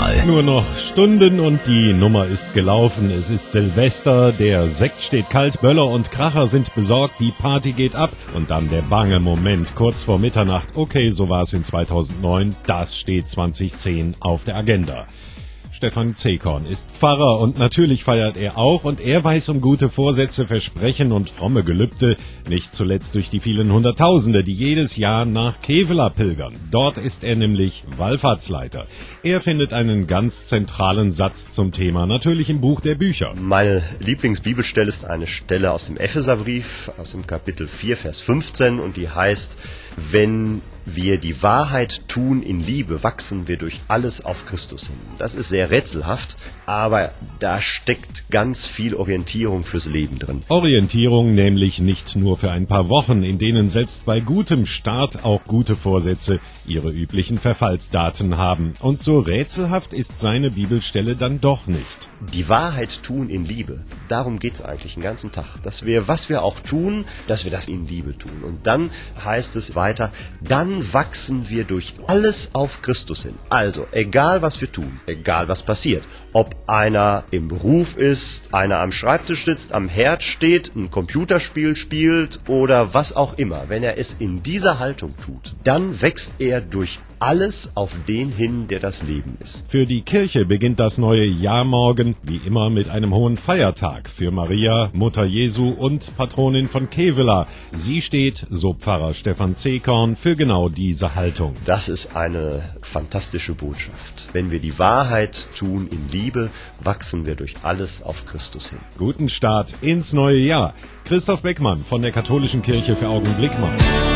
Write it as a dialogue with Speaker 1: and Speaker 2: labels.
Speaker 1: Mal.
Speaker 2: Nur noch Stunden und die Nummer ist gelaufen. Es ist Silvester, der Sekt steht kalt, Böller und Kracher sind besorgt, die Party geht ab. Und dann der bange Moment kurz vor Mitternacht. Okay, so war es in 2009, das steht 2010 auf der Agenda. Stefan Zekorn ist Pfarrer und natürlich feiert er auch und er weiß um gute Vorsätze, Versprechen und fromme Gelübde, nicht zuletzt durch die vielen Hunderttausende, die jedes Jahr nach Kevela pilgern. Dort ist er nämlich Wallfahrtsleiter. Er findet einen ganz zentralen Satz zum Thema, natürlich im Buch der Bücher.
Speaker 3: Meine Lieblingsbibelstelle ist eine Stelle aus dem Epheserbrief, aus dem Kapitel 4, Vers 15 und die heißt, wenn wir die Wahrheit tun in Liebe, wachsen wir durch alles auf Christus hin. Das ist sehr rätselhaft, aber da steckt ganz viel Orientierung fürs Leben drin.
Speaker 2: Orientierung nämlich nicht nur für ein paar Wochen, in denen selbst bei gutem Start auch gute Vorsätze ihre üblichen Verfallsdaten haben. Und so rätselhaft ist seine Bibelstelle dann doch nicht.
Speaker 3: Die Wahrheit tun in Liebe, darum geht's eigentlich den ganzen Tag. Dass wir, was wir auch tun, dass wir das in Liebe tun. Und dann heißt es weiter, dann wachsen wir durch alles auf Christus hin. Also, egal was wir tun, egal was passiert, ob einer im Beruf ist, einer am Schreibtisch sitzt, am Herd steht, ein Computerspiel spielt oder was auch immer, wenn er es in dieser Haltung tut, dann wächst er durch alles auf den hin, der das Leben ist.
Speaker 2: Für die Kirche beginnt das neue Jahr morgen, wie immer, mit einem hohen Feiertag für Maria, Mutter Jesu und Patronin von Kevela. Sie steht, so Pfarrer Stefan Zekorn, für genau diese Haltung.
Speaker 3: Das ist eine fantastische Botschaft. Wenn wir die Wahrheit tun in Liebe, wachsen wir durch alles auf Christus hin.
Speaker 2: Guten Start ins neue Jahr. Christoph Beckmann von der Katholischen Kirche für Augenblick mal.